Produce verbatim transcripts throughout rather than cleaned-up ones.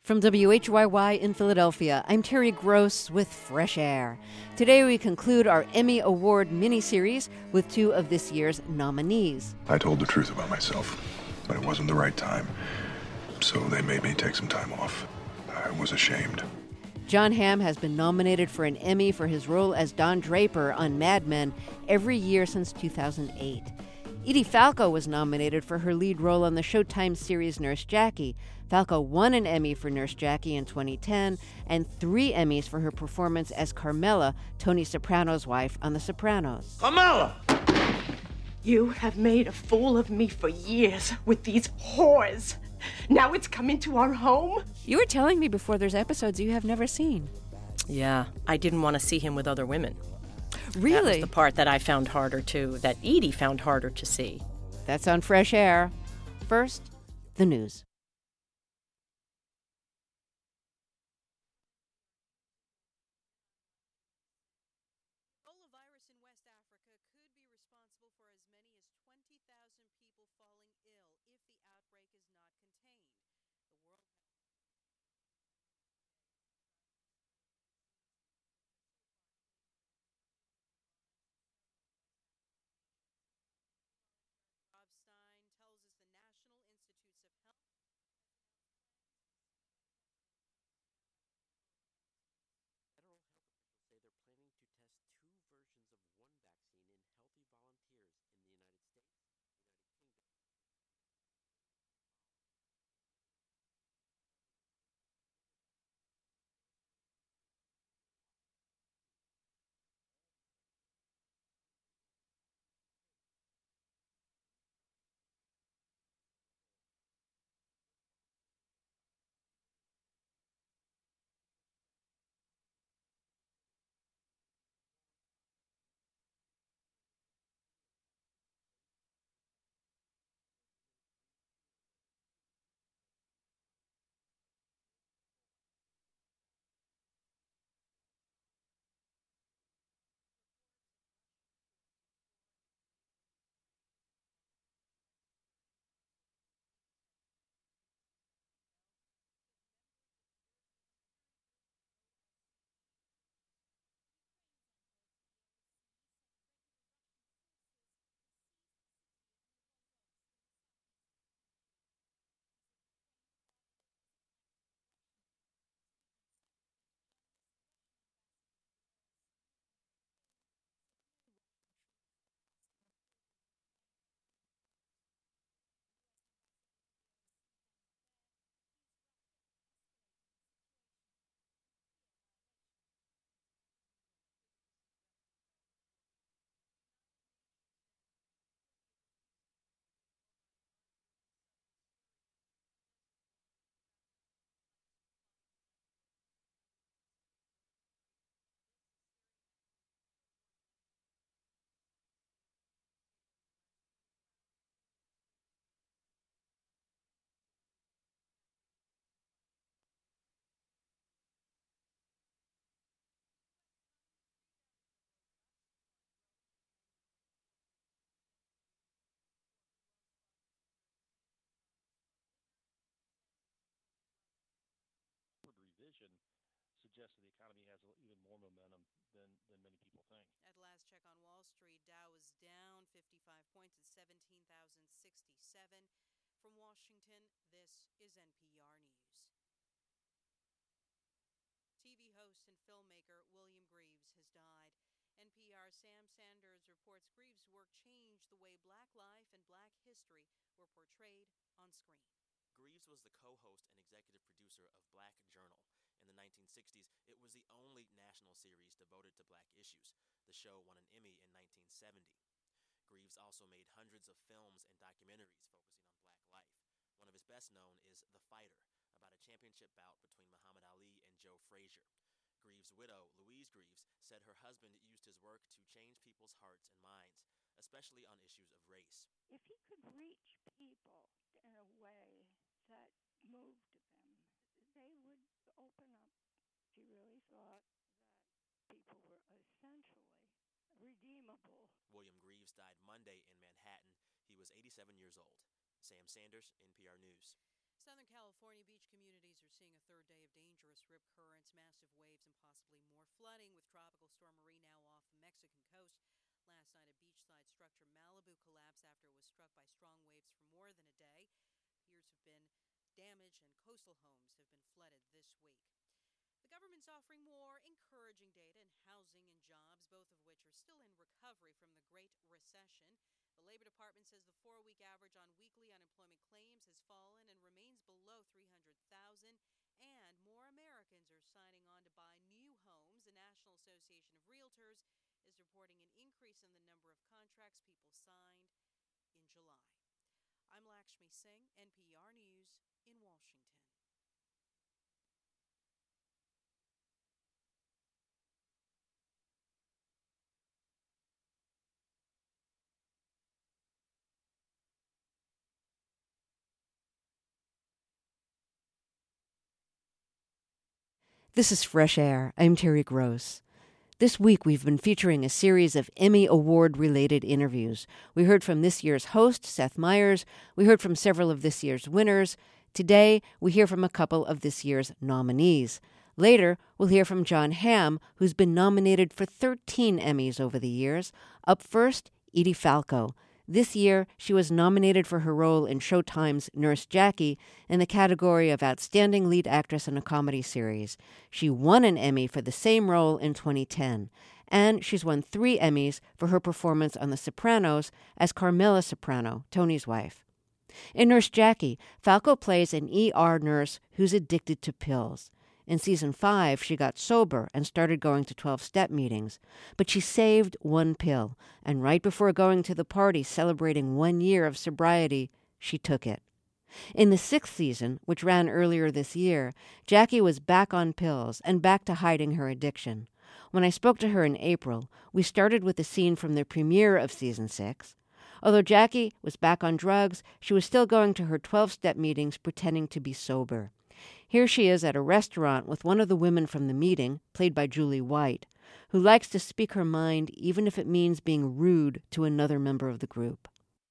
From W H Y Y in Philadelphia, I'm Terry Gross with Fresh Air. Today we conclude our Emmy Award miniseries with two of this year's nominees. I told the truth about myself, but it wasn't the right time, so they made me take some time off. I was ashamed. Jon Hamm has been nominated for an Emmy for his role as Don Draper on Mad Men every year since two thousand eight. Edie Falco was nominated for her lead role on the Showtime series Nurse Jackie. Falco won an Emmy for Nurse Jackie in twenty ten and three Emmys for her performance as Carmela, Tony Soprano's wife on The Sopranos. Carmela! You have made a fool of me for years with these whores. Now it's come into our home? You were telling me before there's episodes you have never seen. Yeah, I didn't want to see him with other women. Really? That was the part that I found harder to, that Edie found harder to see. That's on Fresh Air. First, the news. Ebola virus in West Africa could be responsible for as many as twenty thousand people falling ill if the outbreak is not contained. The World Robstein tells us the National Institutes of Health Federal health officials say they're planning to test two versions of one vaccine in healthy volunteers in the United States, United Kingdom. Revision suggests that the economy has even more momentum than, than many people think. At last check on Wall Street, Dow is down fifty-five points at seventeen thousand sixty-seven. From Washington, this is N P R News. T V host and filmmaker William Greaves has died. N P R's Sam Sanders reports Greaves' work changed the way Black life and Black history were portrayed on screen. Greaves was the co-host and executive producer of Black Journal. In the nineteen sixties, it was the only national series devoted to Black issues. The show won an Emmy in nineteen seventy. Greaves also made hundreds of films and documentaries focusing on Black life. One of his best known is The Fighter, about a championship bout between Muhammad Ali and Joe Frazier. Greaves' widow, Louise Greaves, said her husband used his work to change people's hearts and minds, especially on issues of race. If he could reach people in a way that moved them, they would open up. She really thought that people were essentially redeemable. William Greaves died Monday in Manhattan. He was eighty-seven years old. Sam Sanders, N P R News. Southern California beach communities are seeing a third currents, massive waves, and possibly more flooding, with Tropical Storm Marie now off the Mexican coast. Last night, a beachside structure Malibu collapsed after it was struck by strong waves for more than a day. Piers have been damaged and coastal homes have been flooded this week. The government's offering more encouraging data in housing and jobs, both of which are still in recovery from the Great Recession. The Labor Department says the four-week average on weekly unemployment claims has fallen and remains below three hundred thousand, and more Americans are signing on to buy new homes. The National Association of Realtors is reporting an increase in the number of contracts people signed in July. I'm Lakshmi Singh, N P R News in Washington. This is Fresh Air. I'm Terry Gross. This week we've been featuring a series of Emmy Award-related interviews. We heard from this year's host, Seth Meyers. We heard from several of this year's winners. Today, we hear from a couple of this year's nominees. Later, we'll hear from Jon Hamm, who's been nominated for thirteen Emmys over the years. Up first, Edie Falco. This year, she was nominated for her role in Showtime's Nurse Jackie in the category of Outstanding Lead Actress in a Comedy Series. She won an Emmy for the same role in twenty ten. And she's won three Emmys for her performance on The Sopranos as Carmela Soprano, Tony's wife. In Nurse Jackie, Falco plays an E R nurse who's addicted to pills. In season five, she got sober and started going to twelve-step meetings. But she saved one pill, and right before going to the party celebrating one year of sobriety, she took it. In the sixth season, which ran earlier this year, Jackie was back on pills and back to hiding her addiction. When I spoke to her in April, we started with a scene from the premiere of season six. Although Jackie was back on drugs, she was still going to her twelve-step meetings pretending to be sober. Here she is at a restaurant with one of the women from the meeting, played by Julie White, who likes to speak her mind even if it means being rude to another member of the group.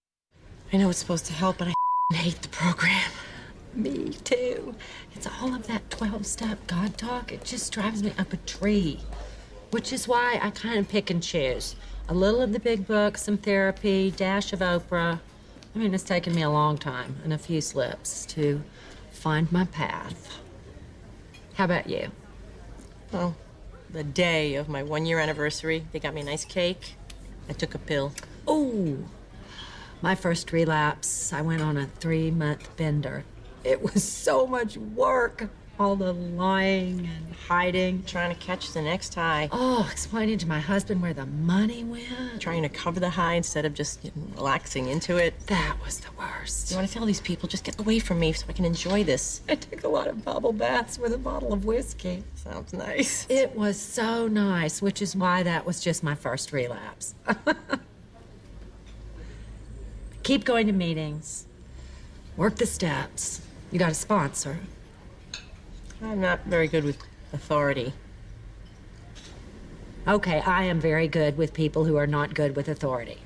I know it's supposed to help, but I hate the program. Me too. It's all of that twelve-step God talk. It just drives me up a tree. Which is why I kind of pick and choose. A little of the big book, some therapy, dash of Oprah. I mean, it's taken me a long time and a few slips to find my path. How about you? Well, the day of my one-year anniversary, they got me a nice cake. I took a pill. Oh, my first relapse, I went on a three-month bender. It was so much work. All the lying and hiding. Trying to catch the next high. Oh, explaining to my husband where the money went. Trying to cover the high instead of just you know, relaxing into it. That was the worst. You want to tell these people, just get away from me so I can enjoy this. I took a lot of bubble baths with a bottle of whiskey. Sounds nice. It was so nice, which is why that was just my first relapse. Keep going to meetings. Work the steps. You got a sponsor. I'm not very good with authority. Okay, I am very good with people who are not good with authority.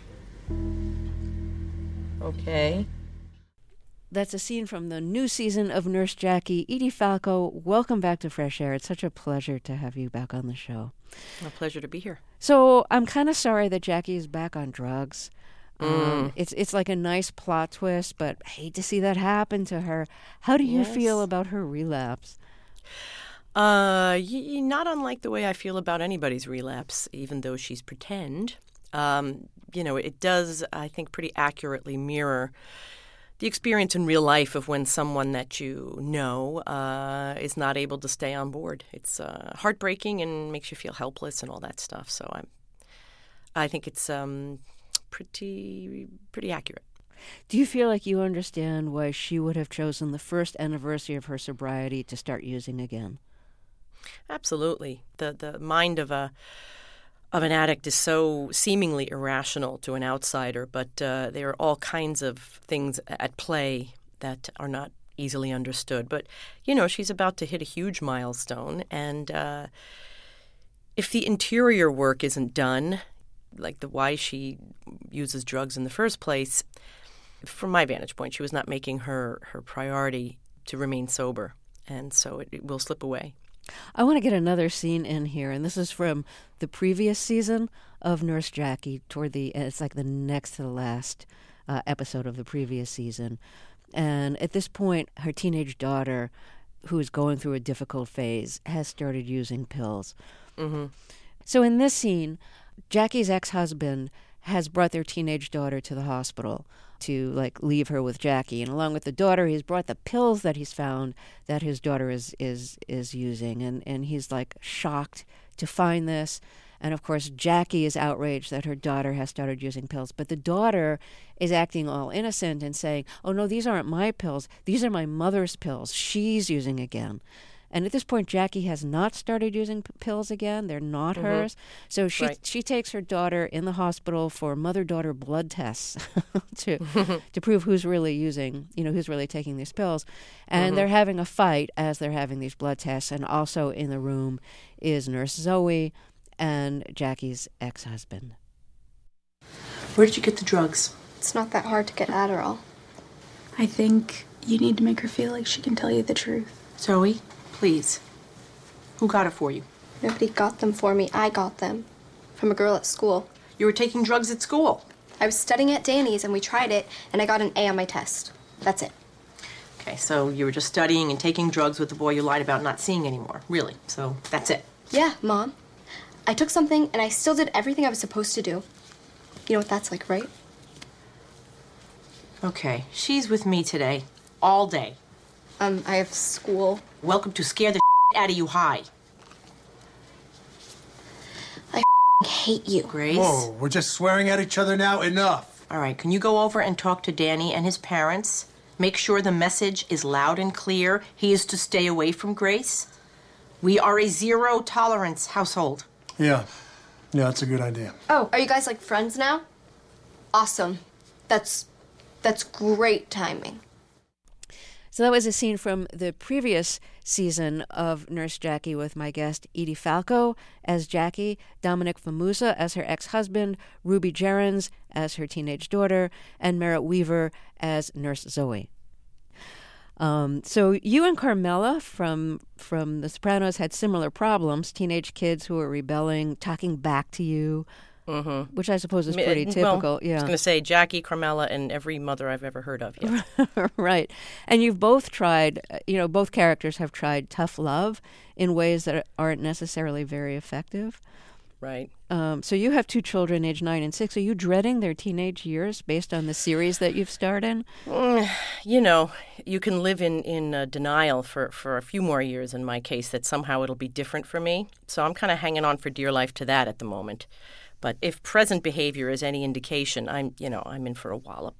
Okay. That's a scene from the new season of Nurse Jackie. Edie Falco, welcome back to Fresh Air. It's such a pleasure to have you back on the show. A pleasure to be here. So I'm kind of sorry that Jackie is back on drugs. Mm. Um, it's it's like a nice plot twist, but I hate to see that happen to her. How do you Yes. feel about her relapse? Uh, y- not unlike the way I feel about anybody's relapse, even though she's pretend. Um, you know, it does, I think, pretty accurately mirror the experience in real life of when someone that you know uh, is not able to stay on board. It's uh, heartbreaking and makes you feel helpless and all that stuff. So I'm, I think it's um, pretty pretty accurate. Do you feel like you understand why she would have chosen the first anniversary of her sobriety to start using again? Absolutely. The the mind of a of an addict is so seemingly irrational to an outsider, but uh, there are all kinds of things at play that are not easily understood. But, you know, she's about to hit a huge milestone, and uh, if the interior work isn't done, like the why she uses drugs in the first place, from my vantage point, she was not making her, her priority to remain sober. and so it, it will slip away. I want to get another scene in here, and this is from the previous season of Nurse Jackie. Toward the, it's like the next to the last uh, episode of the previous season, and at this point, her teenage daughter, who is going through a difficult phase, has started using pills. Mm-hmm. So in this scene, Jackie's ex-husband has brought their teenage daughter to the hospital to, like, leave her with Jackie. And along with the daughter, he's brought the pills that he's found that his daughter is is is using. And, and he's, like, shocked to find this. And, of course, Jackie is outraged that her daughter has started using pills. But the daughter is acting all innocent and saying, oh, no, these aren't my pills. These are my mother's pills. She's using again. And at this point, Jackie has not started using p- pills again. They're not Mm-hmm. hers. So she Right. she takes her daughter in the hospital for mother-daughter blood tests to to prove who's really using, you know, who's really taking these pills. And Mm-hmm. they're having a fight as they're having these blood tests. And also in the room is Nurse Zoe and Jackie's ex-husband. Where did you get the drugs? It's not that hard to get Adderall. I think you need to make her feel like she can tell you the truth. Zoe, please. Who got it for you? Nobody got them for me. I got them. From a girl at school. You were taking drugs at school? I was studying at Danny's and we tried it, and I got an A on my test. That's it. Okay, so you were just studying and taking drugs with the boy you lied about not seeing anymore. Really? So that's it? Yeah, Mom. I took something and I still did everything I was supposed to do. You know what that's like, right? Okay, she's with me today. All day. Um, I have school. Welcome to Scare the out of you high. I hate you. Grace? Whoa, we're just swearing at each other now. Enough. All right, can you go over and talk to Danny and his parents? Make sure the message is loud and clear. He is to stay away from Grace. We are a zero tolerance household. Yeah. Yeah, that's a good idea. Oh, are you guys like friends now? Awesome. That's that's great timing. So that was a scene from the previous season of Nurse Jackie with my guest Edie Falco as Jackie, Dominic Famusa as her ex-husband, Ruby Gerrans as her teenage daughter, and Merritt Weaver as Nurse Zoe. Um, so you and Carmela from from The Sopranos had similar problems, teenage kids who were rebelling, talking back to you, Mm-hmm. which I suppose is Me- pretty well, typical. Yeah, I was going to say Jackie, Carmela, and every mother I've ever heard of. Yes. Right. And you've both tried, uh, you know, both characters have tried tough love in ways that aren't necessarily very effective. Right. Um, so you have two children, age nine and six. Are you dreading their teenage years based on the series that you've starred in? Mm, you know, you can live in, in uh, denial for, for a few more years in my case that somehow it'll be different for me. So I'm kind of hanging on for dear life to that at the moment. But if present behavior is any indication, I'm, you know, I'm in for a wallop.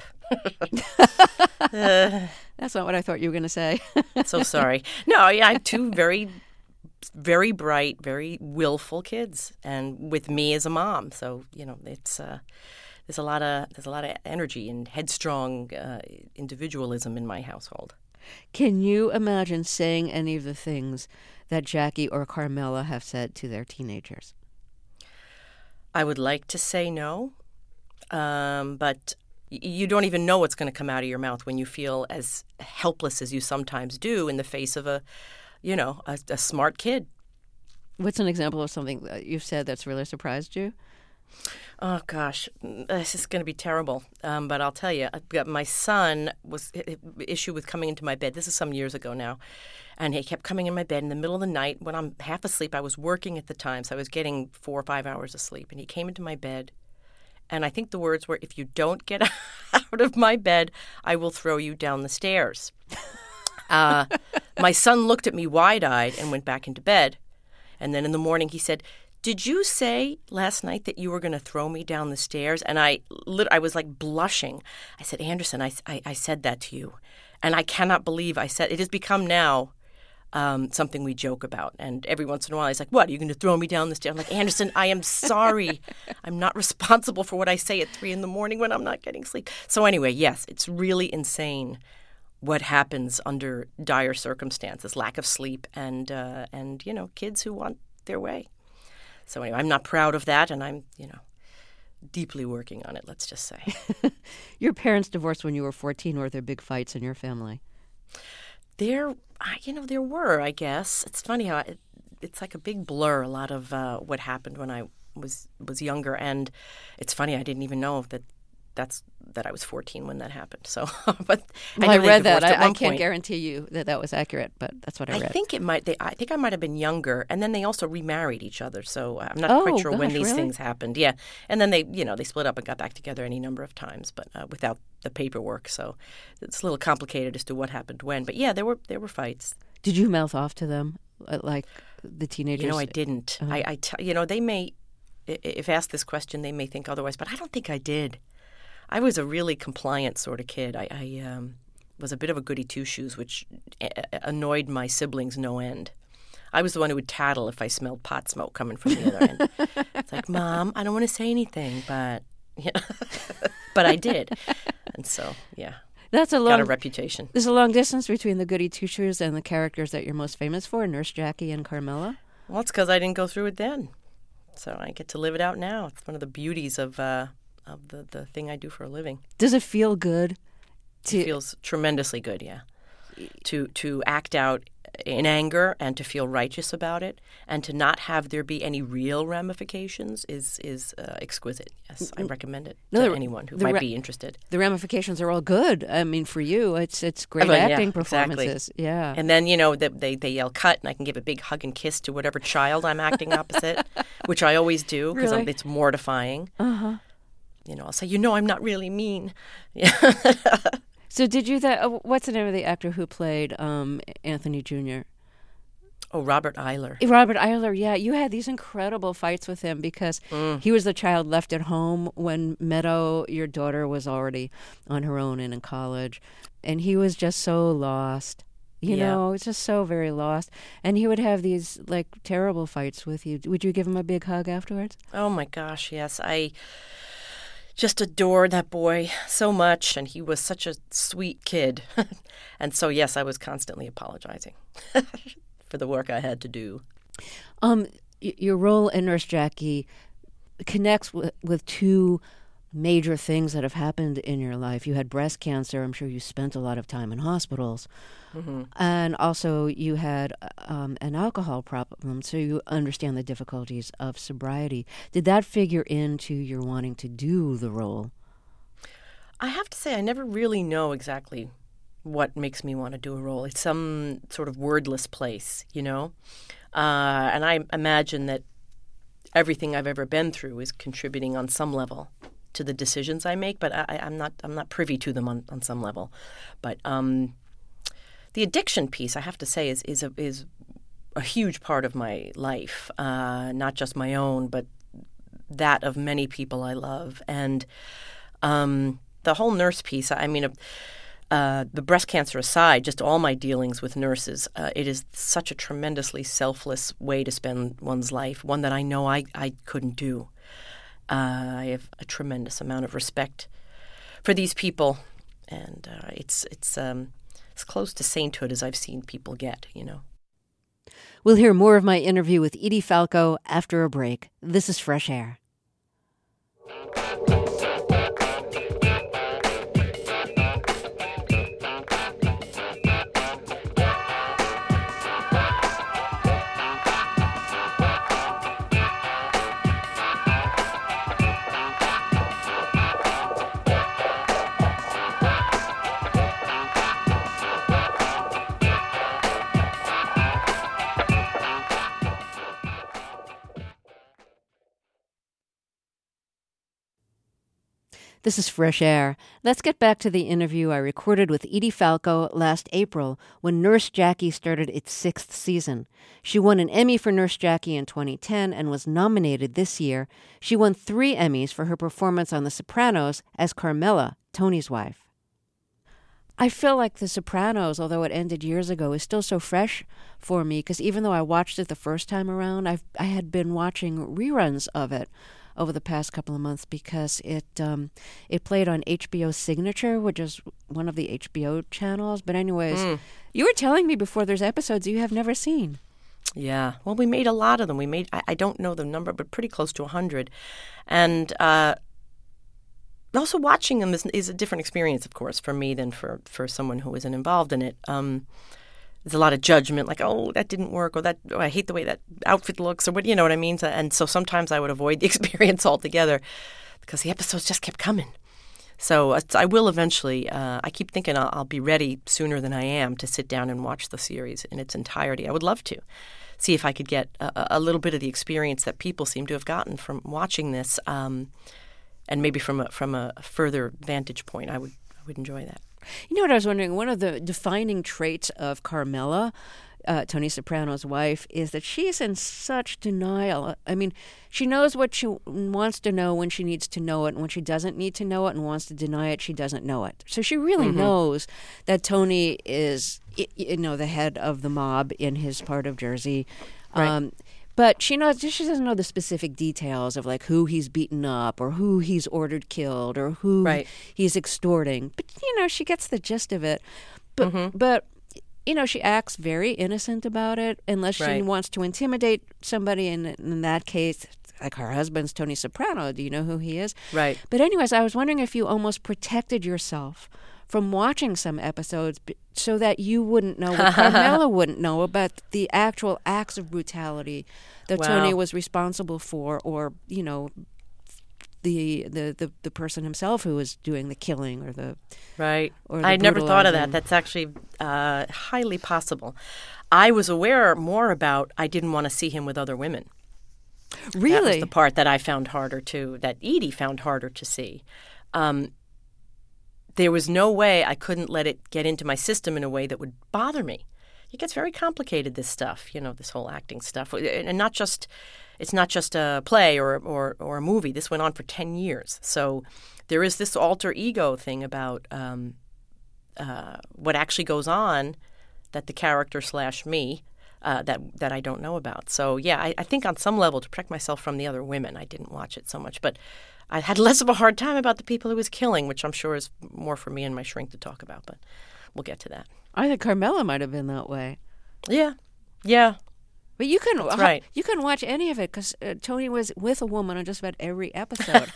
uh, That's not what I thought you were going to say. So sorry. No, yeah, I have two very, very bright, very willful kids, and with me as a mom. So you know, it's uh, there's a lot of there's a lot of energy and headstrong uh, individualism in my household. Can you imagine saying any of the things that Jackie or Carmela have said to their teenagers? I would like to say no, um, but y- you don't even know what's going to come out of your mouth when you feel as helpless as you sometimes do in the face of a, you know, a, a smart kid. What's an example of something that you've said that's really surprised you? Oh, gosh, this is going to be terrible. Um, but I'll tell you, I've got my son was issue with coming into my bed. This is some years ago now. And he kept coming in my bed in the middle of the night when I'm half asleep. I was working at the time, so I was getting four or five hours of sleep. And he came into my bed. And I think the words were, if you don't get out of my bed, I will throw you down the stairs. uh, my son looked at me wide-eyed and went back into bed. And then in the morning he said, did you say last night that you were going to throw me down the stairs? And I lit- I was like blushing. I said, Anderson, I, I, I said that to you. And I cannot believe I said it. Has become now um, something we joke about. And every once in a while he's like, what, are you going to throw me down the stairs? I'm like, Anderson, I am sorry. I'm not responsible for what I say at three in the morning when I'm not getting sleep. So anyway, yes, it's really insane what happens under dire circumstances, lack of sleep and, uh, and you know, kids who want their way. So anyway, I'm not proud of that, and I'm, you know, deeply working on it, let's just say. Your parents divorced when you were fourteen. Were there big fights in your family? There, you know, there were, I guess. It's funny how it, it's like a big blur, a lot of uh, what happened when I was was younger. And it's funny, I didn't even know that that's that I was fourteen when that happened. So, but well, I, I know read that. I, I can't point. guarantee you that that was accurate, but that's what I read. I think it might. They, I think I might have been younger, and then they also remarried each other. So I'm not oh, quite sure gosh, when these really? things happened. Yeah, and then they, you know, they split up and got back together any number of times, but uh, without the paperwork. So it's a little complicated as to what happened when. But yeah, there were there were fights. Did you mouth off to them, like the teenagers? You know, I didn't. Uh-huh. I, I t- you know, they may, if asked this question, they may think otherwise, but I don't think I did. I was a really compliant sort of kid. I, I um, was a bit of a goody two-shoes, which a- annoyed my siblings no end. I was the one who would tattle if I smelled pot smoke coming from the other end. It's like, Mom, I don't want to say anything, but yeah, but I did, and so yeah, that's a long, got a reputation. There's a long distance between the goody two-shoes and the characters that you're most famous for, Nurse Jackie and Carmela. Well, it's because I didn't go through it then, so I get to live it out now. It's one of the beauties of. Uh, of the, the thing I do for a living. Does it feel good? To... It feels tremendously good, yeah. To to act out in anger and to feel righteous about it and to not have there be any real ramifications is is uh, exquisite. Yes, I recommend it no, to the, anyone who the might ra- be interested. The ramifications are all good. I mean, for you, it's it's great well, acting yeah, performances. Exactly. Yeah. And then, you know, they, they, they yell cut and I can give a big hug and kiss to whatever child I'm acting opposite, which I always do because really? it's mortifying. Uh-huh. You know, I'll say, you know, I'm not really mean. Yeah. So did you, that? Uh, what's the name of the actor who played um, Anthony Junior? Oh, Robert Eiler. Robert Eiler, yeah. You had these incredible fights with him because mm. he was the child left at home when Meadow, your daughter, was already on her own and in college. And he was just so lost. You yeah. know, it's just so very lost. And he would have these, like, terrible fights with you. Would you give him a big hug afterwards? Oh, my gosh, yes. I... just adored that boy so much, and he was such a sweet kid. And so, yes, I was constantly apologizing for the work I had to do. Um, y- your role in Nurse Jackie connects with, with two major things that have happened in your life. You had breast cancer. I'm sure you spent a lot of time in hospitals. Mm-hmm. And also you had um, an alcohol problem, so you understand the difficulties of sobriety. Did that figure into your wanting to do the role? I have to say I never really know exactly what makes me want to do a role. It's some sort of wordless place, you know? Uh, and I imagine that everything I've ever been through is contributing on some level to the decisions I make, but I, I'm not I'm not privy to them on, on some level. But um, the addiction piece, I have to say, is is a, is a huge part of my life, uh, not just my own, but that of many people I love. And um, the whole nurse piece, I mean, uh, the breast cancer aside, just all my dealings with nurses, uh, it is such a tremendously selfless way to spend one's life, one that I know I, I couldn't do. Uh, I have a tremendous amount of respect for these people, and uh, it's it's um, as close to sainthood as I've seen people get, you know. We'll hear more of my interview with Edie Falco after a break. This is Fresh Air. This is Fresh Air. Let's get back to the interview I recorded with Edie Falco last April when Nurse Jackie started its sixth season. She won an Emmy for Nurse Jackie in twenty ten and was nominated this year. She won three Emmys for her performance on The Sopranos as Carmela, Tony's wife. I feel like The Sopranos, although it ended years ago, is still so fresh for me because even though I watched it the first time around, I've, I had been watching reruns of it over the past couple of months because it um, it played on H B O Signature, which is one of the H B O channels. But anyways, mm. you were telling me before there's episodes you have never seen. Yeah. Well, we made a lot of them. We made, I, I don't know the number, but pretty close to one hundred. And uh, also watching them is, is a different experience, of course, for me than for, for someone who isn't involved in it. Um, there's a lot of judgment, like, oh, that didn't work, or that oh, I hate the way that outfit looks, or what, you know what I mean? And so sometimes I would avoid the experience altogether because the episodes just kept coming. So uh, I will eventually, uh, I keep thinking I'll, I'll be ready sooner than I am to sit down and watch the series in its entirety. I would love to see if I could get a, a little bit of the experience that people seem to have gotten from watching this, um, and maybe from a, from a further vantage point. I would I would enjoy that. You know what I was wondering? One of the defining traits of Carmela, uh, Tony Soprano's wife, is that she's in such denial. I mean, she knows what she wants to know when she needs to know it, and when she doesn't need to know it and wants to deny it, she doesn't know it. So she really mm-hmm. knows that Tony is, you know, the head of the mob in his part of Jersey. Right. Um, But she knows she doesn't know the specific details of like who he's beaten up or who he's ordered killed or who right. he's extorting. But you know, she gets the gist of it. But mm-hmm. but you know, she acts very innocent about it unless she right. wants to intimidate somebody. And in that case, like her husband's Tony Soprano. Do you know who he is? Right. But anyways, I was wondering if you almost protected yourself from watching some episodes so that you wouldn't know what Carmela wouldn't know about the actual acts of brutality that wow. Tony was responsible for, or, you know, the, the, the, the person himself who was doing the killing or the... Right. Or the I'd never thought of that. brutalizing. That's actually uh, highly possible. I was aware more about I didn't want to see him with other women. Really? That was the part that I found harder to, that Edie found harder to see. Um, there was no way I couldn't let it get into my system in a way that would bother me. It gets very complicated, this stuff, you know, this whole acting stuff. And not just, it's not just a play or, or, or a movie. This went on for ten years. So there is this alter ego thing about um, uh, what actually goes on that the character slash me uh, that that I don't know about. So, yeah, I, I think on some level, to protect myself from the other women, I didn't watch it so much. But I had less of a hard time about the people he was killing, which I'm sure is more for me and my shrink to talk about. But we'll get to that. I think Carmela might have been that way. Yeah, yeah. But you can That's right. you can watch any of it because uh, Tony was with a woman on just about every episode.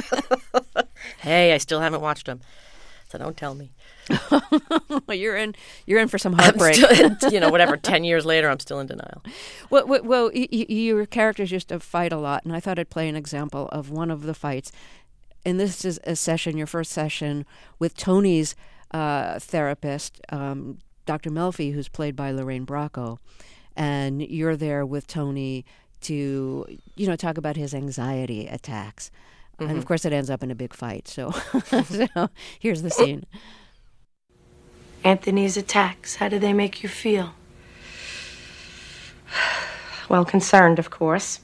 Hey, I still haven't watched them, so don't tell me. you're in you're in for some heartbreak. I'm still, you know, whatever. Ten years later, I'm still in denial. Well, well, well y- y- your characters used to fight a lot, and I thought I'd play an example of one of the fights. And this is a session, your first session with Tony's uh, therapist, um, Doctor Melfi, who's played by Lorraine Bracco. And you're there with Tony to, you know, talk about his anxiety attacks. Mm-hmm. And, of course, it ends up in a big fight. So, so here's the scene. Anthony's attacks, how do they make you feel? Well, concerned, of course.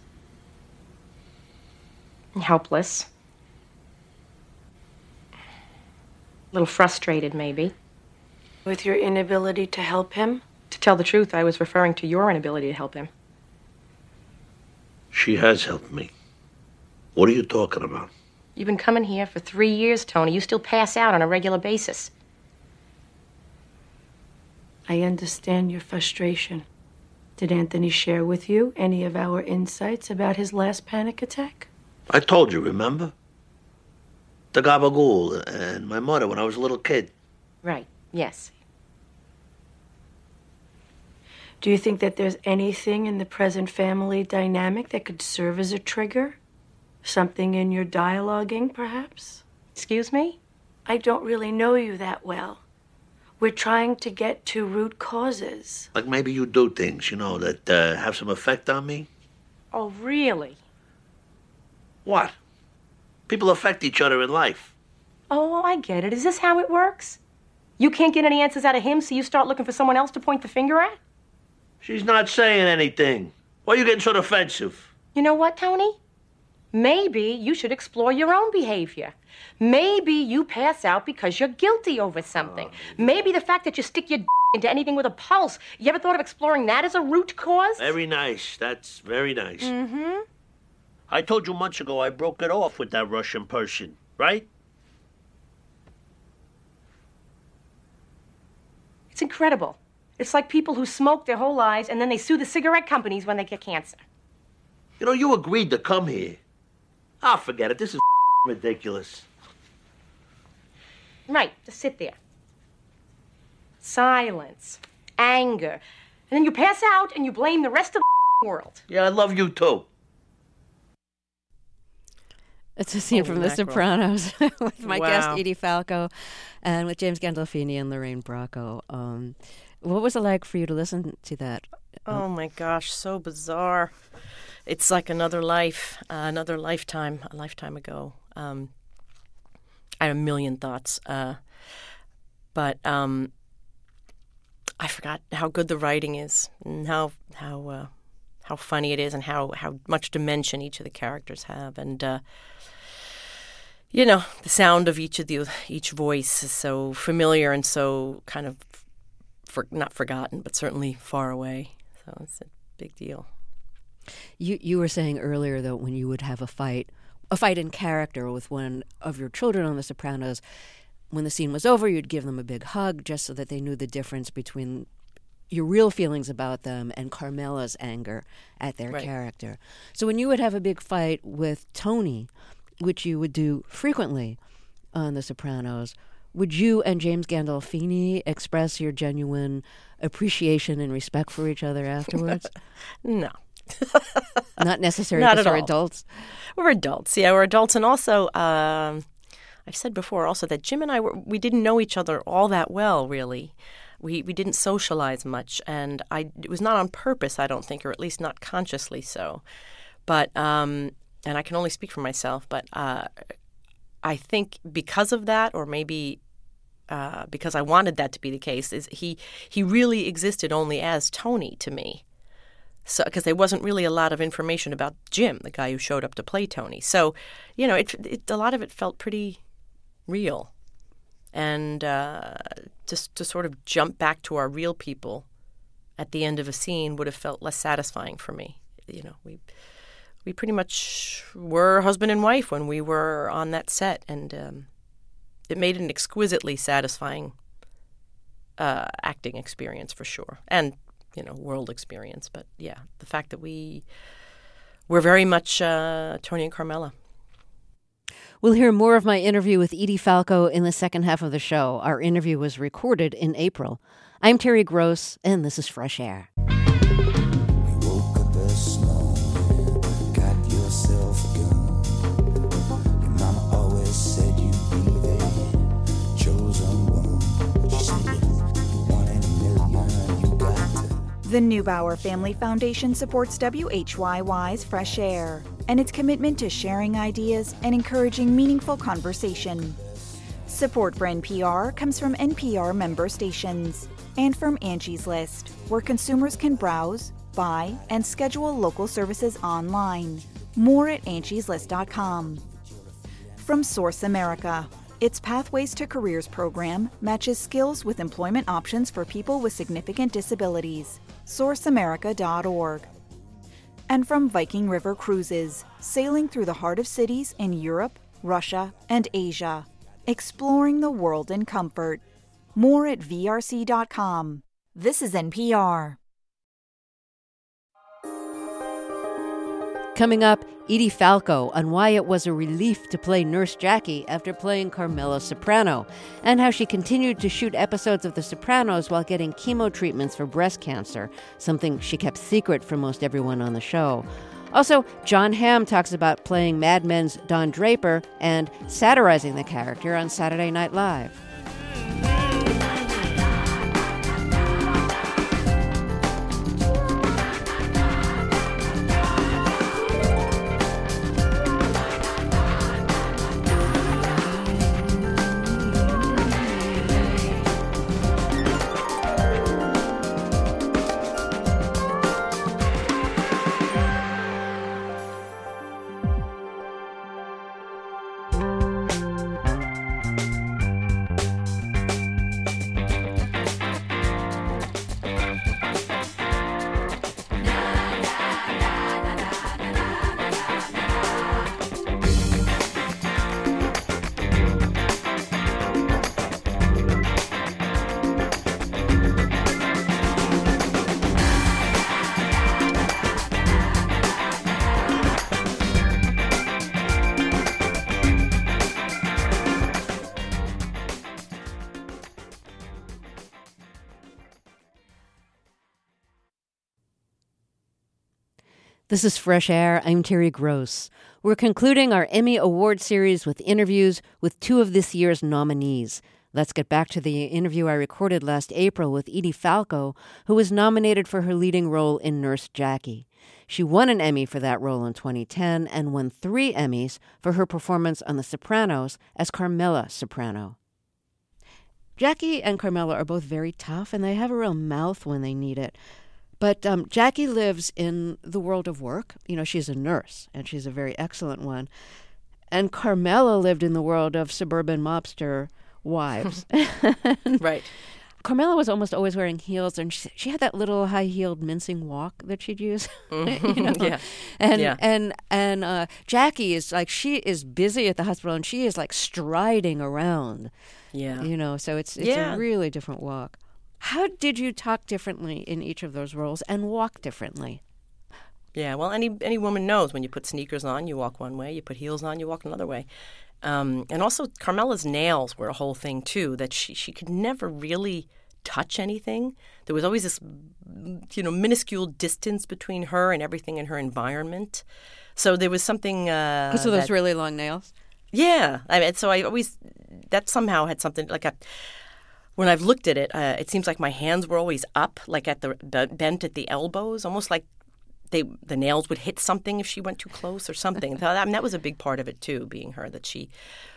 Helpless. A little frustrated, maybe. With your inability to help him? To tell the truth, I was referring to your inability to help him. She has helped me. What are you talking about? You've been coming here for three years, Tony. You still pass out on a regular basis. I understand your frustration. Did Anthony share with you any of our insights about his last panic attack? I told you, remember? The gabagool and my mother when I was a little kid. Right, yes. Do you think that there's anything in the present family dynamic that could serve as a trigger? Something in your dialoguing, perhaps? Excuse me? I don't really know you that well. We're trying to get to root causes. Like maybe you do things, you know, that uh, have some effect on me. Oh, really? What? People affect each other in life. Oh, I get it. Is this how it works? You can't get any answers out of him, so you start looking for someone else to point the finger at? She's not saying anything. Why are you getting so defensive? You know what, Tony? Maybe you should explore your own behavior. Maybe you pass out because you're guilty over something. Maybe the fact that you stick your d- into anything with a pulse, you ever thought of exploring that as a root cause? Very nice. That's very nice. Mm-hmm. I told you months ago I broke it off with that Russian person, right? It's incredible. It's like people who smoke their whole lives and then they sue the cigarette companies when they get cancer. You know, you agreed to come here. Ah, forget it. This is ridiculous. Right, just sit there. Silence. anger. And then you pass out and you blame the rest of the world. Yeah, I love you too. It's a scene Holy from The mackerel. Sopranos with my Wow. guest Edie Falco and with James Gandolfini and Lorraine Bracco. Um, what was it like for you to listen to that? Oh my gosh, so bizarre. It's like another life, uh, another lifetime, a lifetime ago. Um, I have a million thoughts, uh, but um, I forgot how good the writing is and how how uh, how funny it is and how, how much dimension each of the characters have. And, uh, you know, the sound of each of the each voice is so familiar and so kind of for, not forgotten, but certainly far away. So it's a big deal. You you were saying earlier that when you would have a fight, a fight in character with one of your children on The Sopranos, when the scene was over, you'd give them a big hug just so that they knew the difference between your real feelings about them and Carmela's anger at their Right. character. So when you would have a big fight with Tony, which you would do frequently on The Sopranos, would you and James Gandolfini express your genuine appreciation and respect for each other afterwards? No. Not necessary Not because at you're all. adults? We're adults, yeah, we're adults. And also, um, I've said before also that Jim and I, were, we didn't know each other all that well, really. We we didn't socialize much, and I it was not on purpose, I don't think, or at least not consciously so. But, um, and I can only speak for myself, but uh, I think because of that, or maybe uh, because I wanted that to be the case, is he he really existed only as Tony to me. So, because there wasn't really a lot of information about Jim, the guy who showed up to play Tony. So, you know, it, it a lot of it felt pretty real. And uh, just to sort of jump back to our real people at the end of a scene would have felt less satisfying for me. You know, we we pretty much were husband and wife when we were on that set, and um, it made an exquisitely satisfying uh, acting experience for sure, and you know, world experience. But yeah, the fact that we were very much uh, Tony and Carmela. We'll hear more of my interview with Edie Falco in the second half of the show. Our interview was recorded in April. I'm Terry Gross, and this is Fresh Air. The Neubauer Family Foundation supports W H Y Y's Fresh Air and its commitment to sharing ideas and encouraging meaningful conversation. Support for N P R comes from N P R member stations and from Angie's List, where consumers can browse, buy, and schedule local services online. More at angies list dot com. From Source America, its Pathways to Careers program matches skills with employment options for people with significant disabilities. source america dot org. And from Viking River Cruises, sailing through the heart of cities in Europe, Russia, and Asia, exploring the world in comfort. More at V R C dot com. This is N P R. Coming up, Edie Falco on why it was a relief to play Nurse Jackie after playing Carmela Soprano, and how she continued to shoot episodes of The Sopranos while getting chemo treatments for breast cancer, something she kept secret from most everyone on the show. Also, John Hamm talks about playing Mad Men's Don Draper and satirizing the character on Saturday Night Live. This is Fresh Air. I'm Terry Gross. We're concluding our Emmy Award series with interviews with two of this year's nominees. Let's get back to the interview I recorded last April with Edie Falco, who was nominated for her leading role in Nurse Jackie. She won an Emmy for that role in twenty ten and won three Emmys for her performance on The Sopranos as Carmela Soprano. Jackie and Carmela are both very tough, and they have a real mouth when they need it. But um, Jackie lives in the world of work. You know, she's a nurse, and she's a very excellent one. And Carmela lived in the world of suburban mobster wives. Right. Carmela was almost always wearing heels, and she, she had that little high-heeled mincing walk that she'd use. Mm-hmm. you know? Yeah. And yeah. and and uh, Jackie is like, she is busy at the hospital, and she is like striding around. Yeah. You know, so it's it's yeah. a really different walk. How did you talk differently in each of those roles and walk differently? Yeah, well, any any woman knows when you put sneakers on, you walk one way. You put heels on, you walk another way. Um, and also, Carmela's nails were a whole thing, too, that she, she could never really touch anything. There was always this, you know, minuscule distance between her and everything in her environment. So there was something... Uh, so those that, really long nails? Yeah. I mean, so I always... That somehow had something... like a, When I've looked at it, uh, it seems like my hands were always up, like at the, the bent at the elbows, almost like they the nails would hit something if she went too close or something. I mean, that was a big part of it, too, being her, that she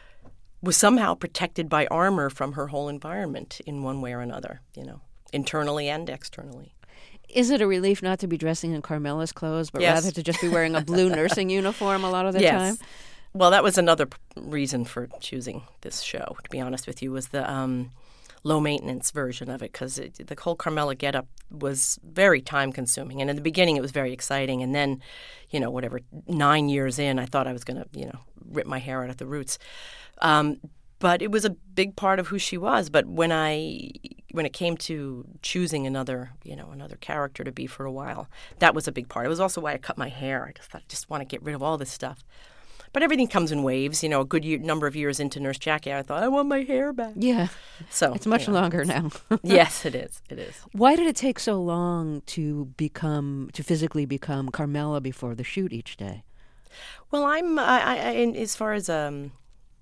was somehow protected by armor from her whole environment in one way or another, you know, internally and externally. Is it a relief not to be dressing in Carmela's clothes, but yes. rather to just be wearing a blue nursing uniform a lot of the yes. time? Well, that was another p- reason for choosing this show, to be honest with you, was the... Um, low-maintenance version of it, because the whole Carmela getup was very time-consuming. And in the beginning, it was very exciting. And then, you know, whatever, nine years in, I thought I was going to, you know, rip my hair out at the roots. Um, but it was a big part of who she was. But when I, when it came to choosing another, you know, another character to be for a while, that was a big part. It was also why I cut my hair. I just thought, I just want to get rid of all this stuff. But everything comes in waves. You know, a good year, number of years into Nurse Jackie, I thought, I want my hair back. Yeah. So it's much you know, longer now. Yes, it is. It is. Why did it take so long to become, to physically become Carmela before the shoot each day? Well, I'm, I, I, in, as far as, um,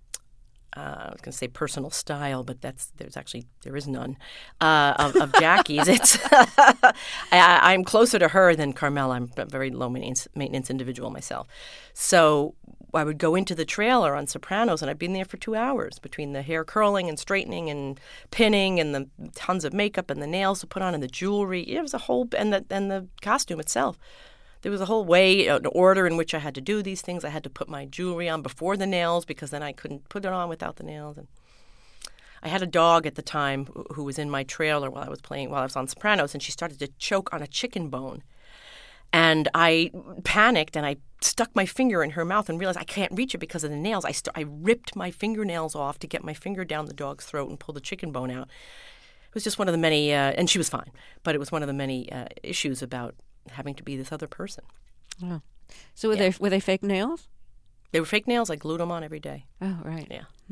uh, I was going to say personal style, but that's, there's actually, there is none, uh, of, of Jackie's. It's, I, I'm closer to her than Carmela. I'm a very low maintenance, maintenance individual myself. So I would go into the trailer on Sopranos, and I'd be in there for two hours between the hair curling and straightening and pinning and the tons of makeup and the nails to put on and the jewelry. It was a whole, and the, and the costume itself. There was a whole way, an order in which I had to do these things. I had to put my jewelry on before the nails because then I couldn't put it on without the nails. And I had a dog at the time who was in my trailer while I was playing, while I was on Sopranos, and she started to choke on a chicken bone. And I panicked, and I stuck my finger in her mouth and realized I can't reach it because of the nails. I, st- I ripped my fingernails off to get my finger down the dog's throat and pull the chicken bone out. It was just one of the many, uh, and she was fine, but it was one of the many uh, issues about having to be this other person. Wow. So were Yeah. they were they fake nails? They were fake nails. I glued them on every day. Oh, right. Yeah. Hmm.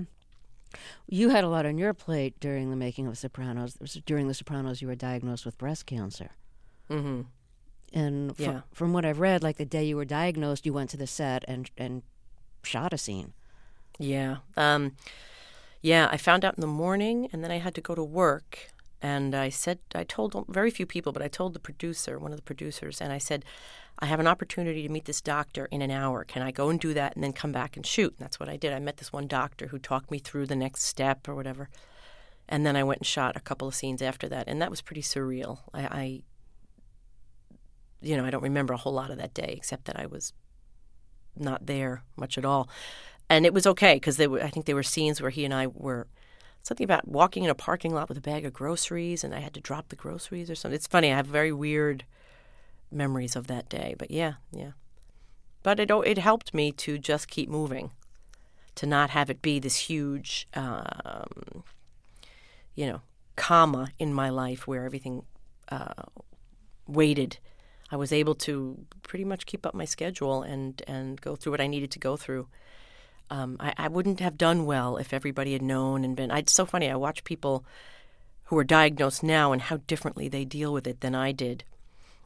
You had a lot on your plate during the making of Sopranos. It was during The Sopranos, you were diagnosed with breast cancer. Mm-hmm. And fr- Yeah. from what I've read, like the day you were diagnosed, you went to the set and and shot a scene. Yeah. Um, yeah, I found out in the morning, and then I had to go to work. And I said, I told very few people, but I told the producer, one of the producers, and I said, I have an opportunity to meet this doctor in an hour. Can I go and do that and then come back and shoot? And that's what I did. I met this one doctor who talked me through the next step or whatever. And then I went and shot a couple of scenes after that. And that was pretty surreal. I, I you know, I don't remember a whole lot of that day, except that I was not there much at all. And it was okay, because I think there were scenes where he and I were, something about walking in a parking lot with a bag of groceries, and I had to drop the groceries or something. It's funny. I have very weird memories of that day. But yeah, yeah. But it it helped me to just keep moving, to not have it be this huge, um, you know, comma in my life where everything uh, waited. I was able to pretty much keep up my schedule and, and go through what I needed to go through. Um, I, I wouldn't have done well if everybody had known and been. It's so funny. I watch people who are diagnosed now and how differently they deal with it than I did.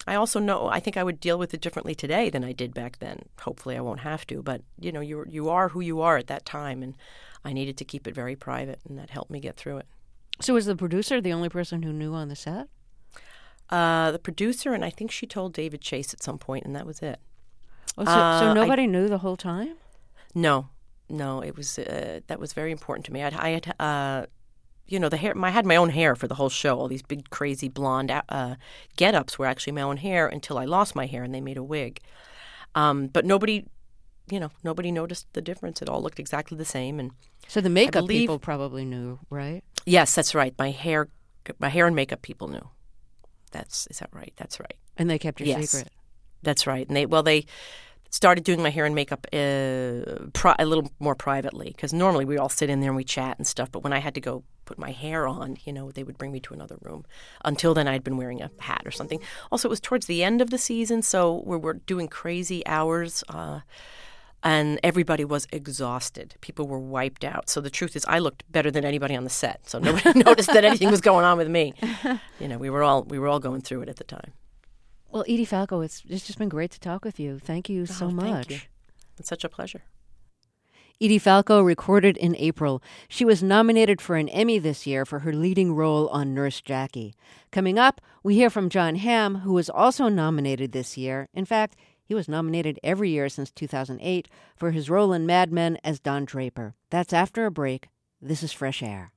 I also know, I think I would deal with it differently today than I did back then. Hopefully I won't have to, but, you know, you you are who you are at that time, and I needed to keep it very private, and that helped me get through it. So was the producer the only person who knew on the set? Uh, the producer, and I think she told David Chase at some point, and that was it. Oh, so, uh, so nobody I, knew the whole time? No, no, it was, uh, that was very important to me. I, I had, uh, you know, the hair. I had my own hair for the whole show. All these big, crazy blonde uh, get-ups were actually my own hair until I lost my hair and they made a wig. Um, but nobody, you know, nobody noticed the difference. It all looked exactly the same. And so the makeup believe, people probably knew, right? Yes, that's right. My hair, my hair and makeup people knew. That's is that right? That's right. And they kept your yes, secret. That's right. And they well they. started doing my hair and makeup uh, pri- a little more privately, because normally we all sit in there and we chat and stuff. But when I had to go put my hair on, you know, they would bring me to another room. Until then, I'd been wearing a hat or something. Also, it was towards the end of the season, so we were doing crazy hours, uh, and everybody was exhausted. People were wiped out. So the truth is, I looked better than anybody on the set. So nobody noticed that anything was going on with me. You know, we were all we were all going through it at the time. Well, Edie Falco, it's, it's just been great to talk with you. Thank you so oh, much. Thank you. It's such a pleasure. Edie Falco recorded in April. She was nominated for an Emmy this year for her leading role on Nurse Jackie. Coming up, we hear from Jon Hamm, who was also nominated this year. In fact, he was nominated every year since two thousand eight for his role in Mad Men as Don Draper. That's after a break. This is Fresh Air.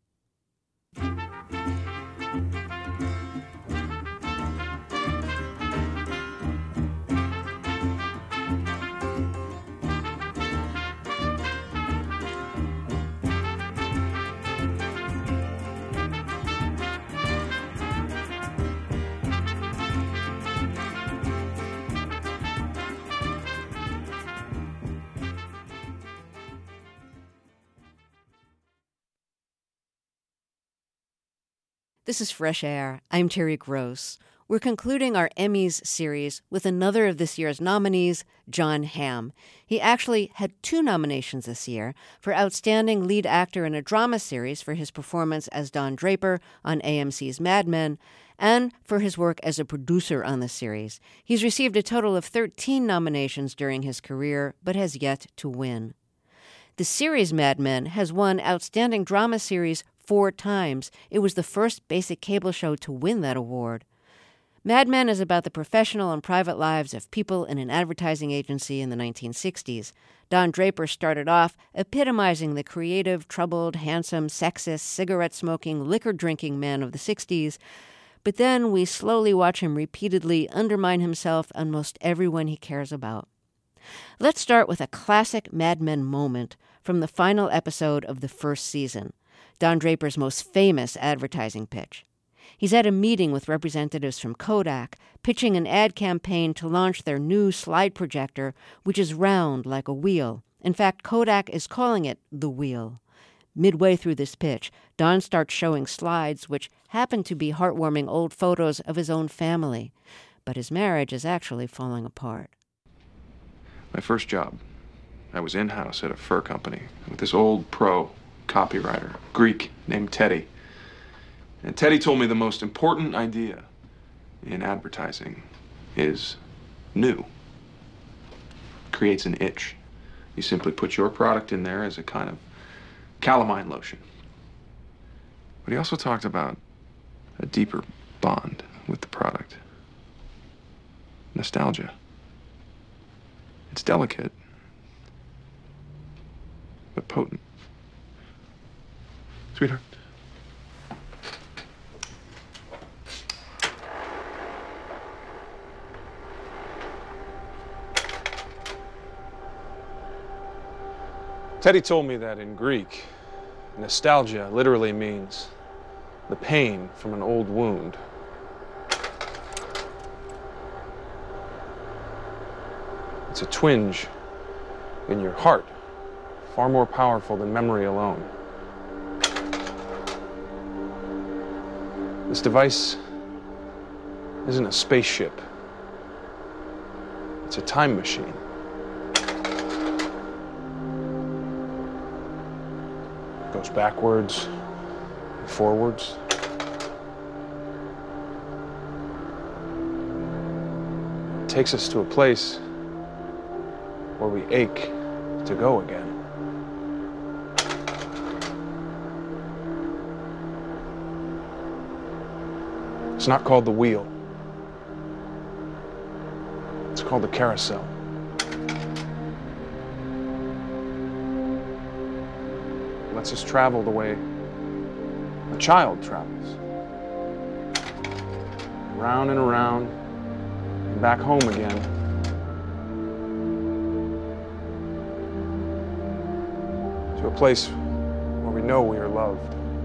This is Fresh Air. I'm Terry Gross. We're concluding our Emmys series with another of this year's nominees, Jon Hamm. He actually had two nominations this year for Outstanding Lead Actor in a Drama Series for his performance as Don Draper on A M C's Mad Men, and for his work as a producer on the series. He's received a total of thirteen nominations during his career, but has yet to win. The series Mad Men has won Outstanding Drama Series four times. It was the first basic cable show to win that award. Mad Men is about the professional and private lives of people in an advertising agency in the nineteen sixties. Don Draper started off epitomizing the creative, troubled, handsome, sexist, cigarette-smoking, liquor-drinking man of the sixties, but then we slowly watch him repeatedly undermine himself and most everyone he cares about. Let's start with a classic Mad Men moment from the final episode of the first season, Don Draper's most famous advertising pitch. He's at a meeting with representatives from Kodak, pitching an ad campaign to launch their new slide projector, which is round like a wheel. In fact, Kodak is calling it the wheel. Midway through this pitch, Don starts showing slides which happen to be heartwarming old photos of his own family. But his marriage is actually falling apart. My first job, I was in-house at a fur company with this old pro copywriter, Greek, named Teddy. And Teddy told me the most important idea in advertising is new. Creates an itch. You simply put your product in there as a kind of calamine lotion. But he also talked about a deeper bond with the product. Nostalgia. It's delicate, but potent. Sweetheart. Teddy told me that in Greek, nostalgia literally means the pain from an old wound. It's a twinge in your heart, far more powerful than memory alone. This device isn't a spaceship. It's a time machine. It goes backwards and forwards. takes us to a place where we ache to go again. It's not called the wheel. It's called the carousel. It lets us travel the way a child travels. Round and around, and back home again. To a place where we know we are loved.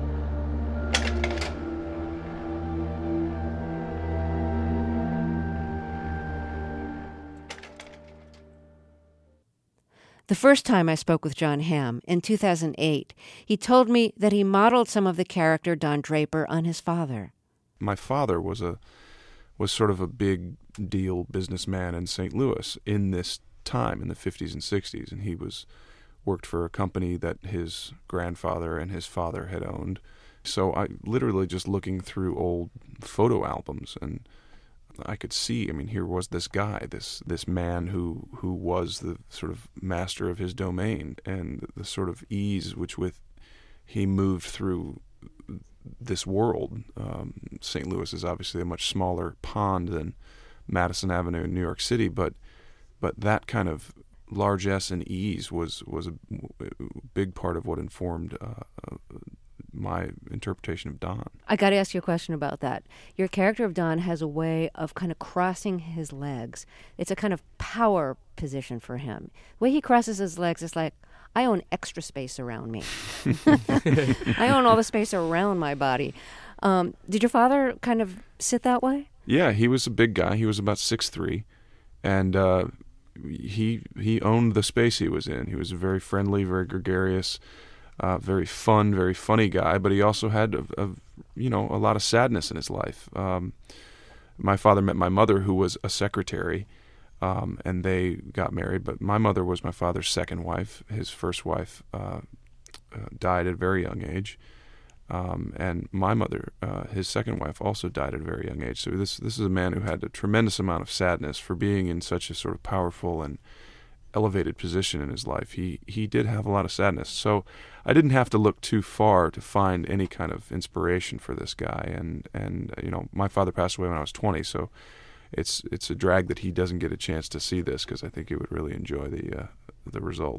The first time I spoke with Jon Hamm, in two thousand eight, he told me that he modeled some of the character Don Draper on his father. My father was a was sort of a big deal businessman in Saint Louis in this time, in the fifties and sixties, and he was worked for a company that his grandfather and his father had owned. So I literally just looking through old photo albums, and I could see, I mean, here was this guy, this this man who who was the sort of master of his domain, and the sort of ease which with he moved through this world. Um, Saint Louis is obviously a much smaller pond than Madison Avenue in New York City, but but that kind of largesse and ease was was a big part of what informed uh, uh, my interpretation of Don. I got to ask you a question about that. Your character of Don has a way of kind of crossing his legs. It's a kind of power position for him. The way he crosses his legs is like, I own extra space around me. I own all the space around my body. Um, did your father kind of sit that way? Yeah, he was a big guy. He was about six three, and uh, he he owned the space he was in. He was very friendly, very gregarious, uh, very fun, very funny guy. But he also had a, a you know a lot of sadness in his life. Um, my father met my mother, who was a secretary. Um, and they got married, but my mother was my father's second wife. His first wife uh, uh, died at a very young age, um, and my mother, uh, his second wife, also died at a very young age. So this this is a man who had a tremendous amount of sadness for being in such a sort of powerful and elevated position in his life. He he did have a lot of sadness. So I didn't have to look too far to find any kind of inspiration for this guy. And and you know, my father passed away when I was twenty, so. It's it's a drag that he doesn't get a chance to see this, because I think he would really enjoy the uh, the result.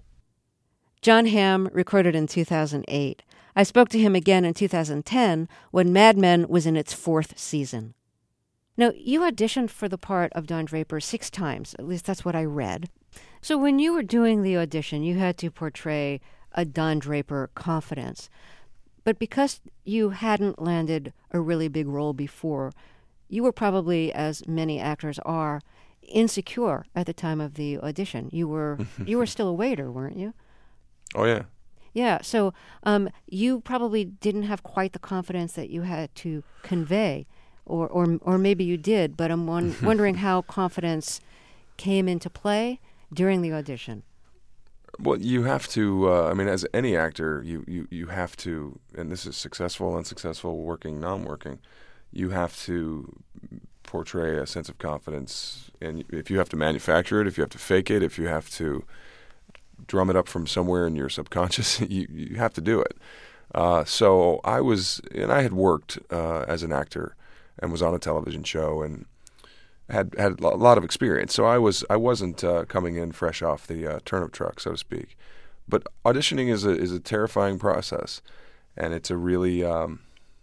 Jon Hamm recorded in two thousand eight. I spoke to him again in two thousand ten when Mad Men was in its fourth season. Now, you auditioned for the part of Don Draper six times, at least that's what I read. So when you were doing the audition, you had to portray a Don Draper confidence. But because you hadn't landed a really big role before, you were probably, as many actors are, insecure at the time of the audition. You were you were still a waiter, weren't you? Oh, yeah. Yeah, so um, you probably didn't have quite the confidence that you had to convey, or or, or maybe you did, but I'm won- wondering how confidence came into play during the audition. Well, you have to, uh, I mean, as any actor, you, you, you have to, and this is successful, unsuccessful, working, non-working, you have to portray a sense of confidence. And if you have to manufacture it, if you have to fake it, if you have to drum it up from somewhere in your subconscious, you, you have to do it. Uh, so I was, and I had worked uh, as an actor and was on a television show and had had a lot of experience. So I was I wasn't uh, coming in fresh off the uh, turnip truck, so to speak. But auditioning is a is a terrifying process, and it's a really um,